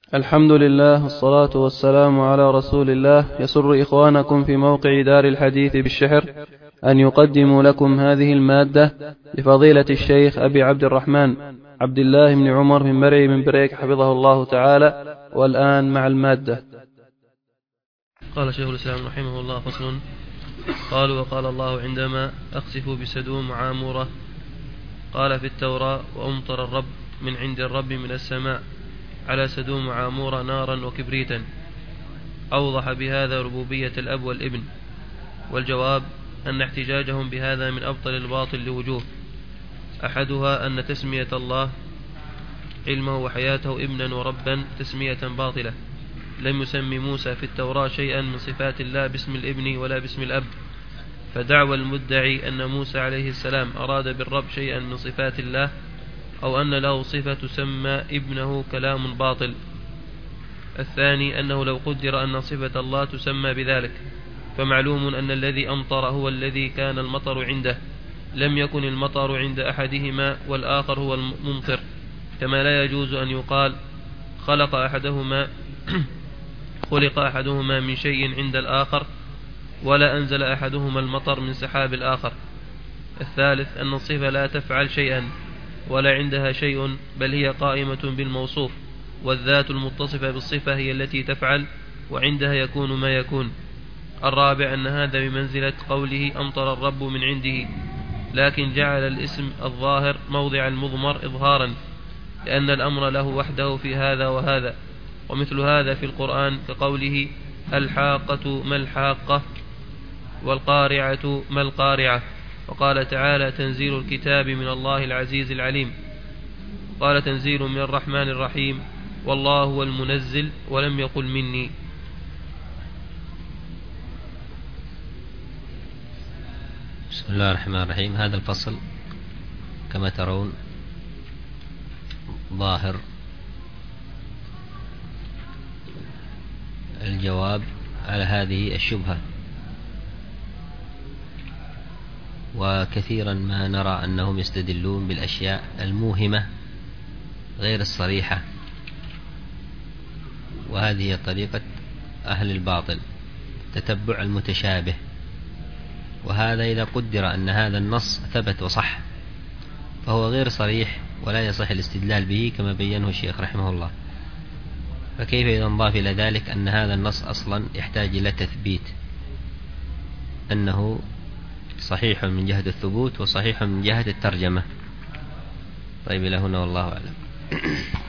الحمد لله والصلاة والسلام على رسول الله. يسر إخوانكم في موقع دار الحديث بالشحر أن يقدموا لكم هذه المادة لفضيلة الشيخ أبي عبد الرحمن عبد الله بن عمر بن مرعي بن بريك حفظه الله تعالى. والآن مع المادة. قال شيخ الإسلام رحمه الله: فصل. قالوا: وقال الله عندما أخسف بسدوم وعامورة، قال في التوراة: وأمطر الرب من عند الرب من السماء على سدوم وعامورة نارا وكبريتا. أوضح بهذا ربوبية الأب والابن. والجواب أن احتجاجهم بهذا من أبطل الباطل لوجوه. أحدها أن تسمية الله علمه وحياته ابنا وربا تسمية باطلة. لم يسمي موسى في التوراة شيئا من صفات الله باسم الابن ولا باسم الأب، فدعوى المدعي أن موسى عليه السلام أراد بالرب شيئا من صفات الله أو أن له صفة تسمى ابنه كلام باطل. الثاني أنه لو قدر أن صفة الله تسمى بذلك، فمعلوم أن الذي أمطر هو الذي كان المطر عنده، لم يكن المطر عند أحدهما والآخر هو الممطر. كما لا يجوز أن يقال خلق أحدهما من شيء عند الآخر، ولا أنزل أحدهما المطر من سحاب الآخر. الثالث أن الصفة لا تفعل شيئا ولا عندها شيء، بل هي قائمة بالموصوف، والذات المتصفة بالصفة هي التي تفعل، وعندها يكون ما يكون. الرابع أن هذا بمنزلة قوله أمطر الرب من عنده، لكن جعل الاسم الظاهر موضع المضمر إظهارا، لأن الأمر له وحده في هذا وهذا. ومثل هذا في القرآن كقوله الحاقة ما الحاقة والقارعة ما القارعة. وقال تعالى تنزيل الكتاب من الله العزيز العليم. قال تنزيل من الرحمن الرحيم، والله هو المنزل، ولم يقل مني. بسم الله الرحمن الرحيم. هذا الفصل كما ترون ظاهر الجواب على هذه الشبهة، وكثيرا ما نرى أنهم يستدلون بالأشياء الموهمة غير الصريحة، وهذه طريقة أهل الباطل، تتبع المتشابه. وهذا إذا قدر أن هذا النص ثبت وصح فهو غير صريح ولا يصح الاستدلال به كما بينه الشيخ رحمه الله. فكيف إذا نضاف إلى ذلك أن هذا النص أصلا يحتاج إلى تثبيت أنه صحيح من جهة الثبوت وصحيح من جهة الترجمة. طيب إلى هنا والله أعلم.